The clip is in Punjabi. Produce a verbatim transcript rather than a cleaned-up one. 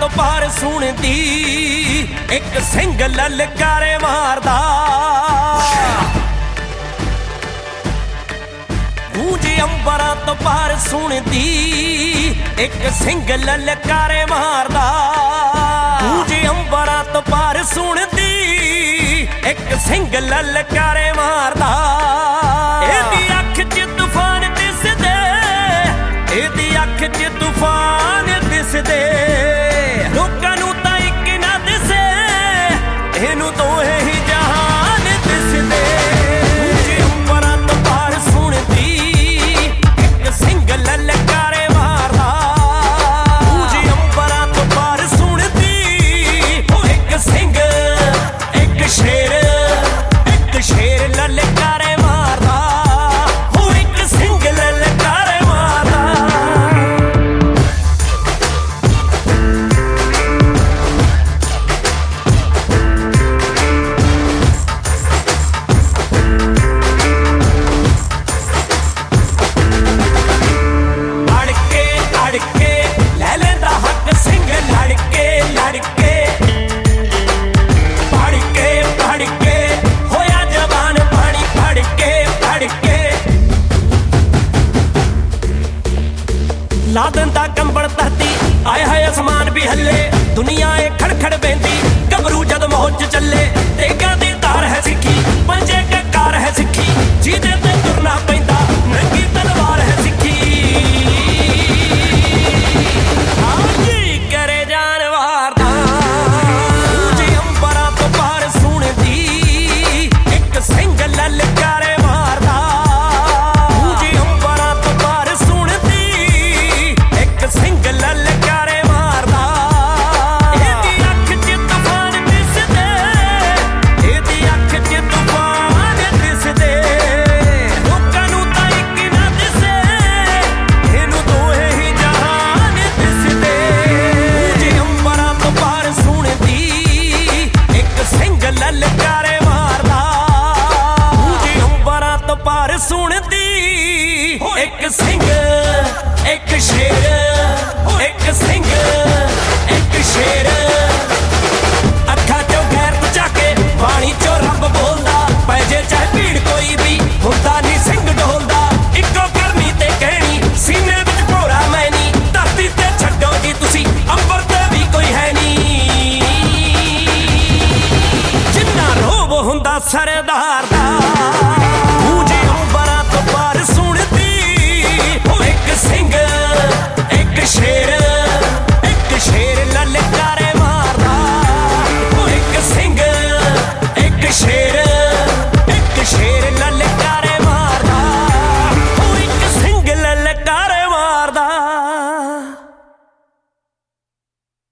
ਤੋਂ ਪਾਰ ਸੁਣਦੀ ਇੱਕ ਸਿੰਘ ਲਲਕਾਰੇ ਮਾਰਦਾ। ਗੂੰਜ ਅੰਬਰਾਂ ਤੋਂ ਪਾਰ ਸੁਣਦੀ ਇੱਕ ਸਿੰਘ ਲਲਕਾਰੇ ਮਾਰਦਾ। ਗੂੰਜ ਅੰਬਰਾਂ ਤੋਂ ਪਾਰ ਸੁਣਦੀ ਇੱਕ ਸਿੰਘ ਲਲਕਾਰੇ ਮਾਰਦਾ। ਇਹਦੀ ਅੱਖ 'ਚ ਤੂਫਾਨ ਦਿਸਦੇ, ਇਹਦੀ ਅੱਖ 'ਚ ਤੂਫਾਨ ਦਿਸਦੇ। ਲੋਕਾਂ ਨੂੰ ਤਾਂ ਇੱਕ ਨਾ ਦਿਸੇ, ਇਹਨੂੰ ਦੋਹੇ ਹੀ ਜਹਾਨ ਦਿਸਦੇ। ਗੂੰਜ ਅੰਬਰਾਂ ਤੋਂ ਪਾਰ ਸੁਣਦੀ ਇੱਕ ਸਿੰਘ ਲਲਕਾਰੇ ਮਾਰਦਾ। ਗੂੰਜ ਅੰਬਰਾਂ ਤੋਂ ਪਾਰ ਸੁਣਦੀ ਉਹ ਇੱਕ ਸਿੰਘ, ਇੱਕ ਸ਼ੇਰ, ਇੱਕ ਸ਼ੇਰ ਲਲਕਾਰੇ ਮਾਰਦਾ। ਉਹ ਇੱਕ ਸਿੰਘ ਲਲਕਾਰੇ ਮਾਰਦਾ। ਲਾ ਦਿੰਦਾ ਕੰਬਲ ਧਰਤੀ, ਆਏ ਹਾਏ ਅਸਮਾਨ ਵੀ ਹੱਲੇ। ਦੁਨੀਆ ਏ ਖੜਖੜ ਬਹਿੰਦੀ, ਗੱਭਰੂ ਜਦ ਮੌਜ 'ਚ ਚੱਲੇ। ਤੇਗਾਂ ਦੀ ਧਾਰ ਹੈ ਸਿੱਖੀ, ਪੰਜੇ ਕਕਾਰ ਹੈ ਸਿੱਖੀ। ਜਿਹਦੇ ਤੇ ਤੁਰਨਾ ਪੈਂਦਾ ਨੰਗੀ ਤਲਵਾਰ ਹੈ ਸਿੱਖੀ। ਹਾਂਜੀ ਕਰੇ ਜਾਨਵਾਰ ਦਾ। ਗੂੰਜ ਅੰਬਰਾਂ ਤੋਂ ਪਾਰ ਸੁਣਦੀ ਇੱਕ ਸਿੰਘ ਲਲਕਾਰੇ ਮਾਰਦਾ। ਗੂੰਜ ਅੰਬਰਾਂ ਤੋਂ ਪਾਰ ਸੁਣਦੀ ਇੱਕ ਸਿੰਘ ਲਲਕਾਰੇ ਮਾਰਦਾ। ਇਹਦੀ ਅੱਖ 'ਚ ਤੂਫਾਨ ਦਿਸਦੇ, ਇਹਦੀ ਅੱਖ 'ਚ ਤੂਫਾਨ ਦਿਸਦੇ। ਲੋਕਾਂ ਨੂੰ ਤਾਂ ਇੱਕ ਨਾ ਦਿਸੇ, ਇਹਨੂੰ ਦੋਹੇ ਹੀ ਜਹਾਨ ਦਿਸਦੇ। ਗੂੰਜ ਅੰਬਰਾਂ ਤੋਂ ਪਾਰ ਸੁਣਦੀ ਇੱਕ ਸਿੰਘ ਲਲਕਾਰੇ ਮਾਰਦਾ। ਗੂੰਜ ਅੰਬਰਾਂ ਤੋਂ ਪਾਰ ਸੁਣਦੀ ਇੱਕ ਸਿੰਘ, ਇੱਕ ਸ਼ੇਰ, ਇੱਕ ਸਿੰਘ, ਇੱਕ ਸ਼ੇਰ। ਅੱਖਾਂ 'ਚੋਂ ਗੈਰਤ ਝਾਕ ਕੇ ਬਾਣੀ 'ਚੋਂ ਰੱਬ ਬੋਲਦਾ। ਪੈ ਜੇ ਚਾਹੇ ਭੀੜ ਕੋਈ ਵੀ ਹੁੰਦਾ ਨੀ ਸਿੰਘ ਡੋਲਦਾ। ਇੱਕੋ ਕਰਨੀ ਤੇ ਕਹਿਣੀ ਸੀਨੇ ਵਿੱਚ ਭੋਰਾ ਮੈਂ ਨੀ। ਧਰਤੀ ਤੇ ਛੱਡੋ ਜੀ ਤੁਸੀਂ, ਅੰਬਰ ਤੇ ਵੀ ਕੋਈ ਹੈ ਨੀ। ਜਿੰਨਾ ਰੋਬ ਹੁੰਦਾ ਸਰਦਾਰ ਦਾ।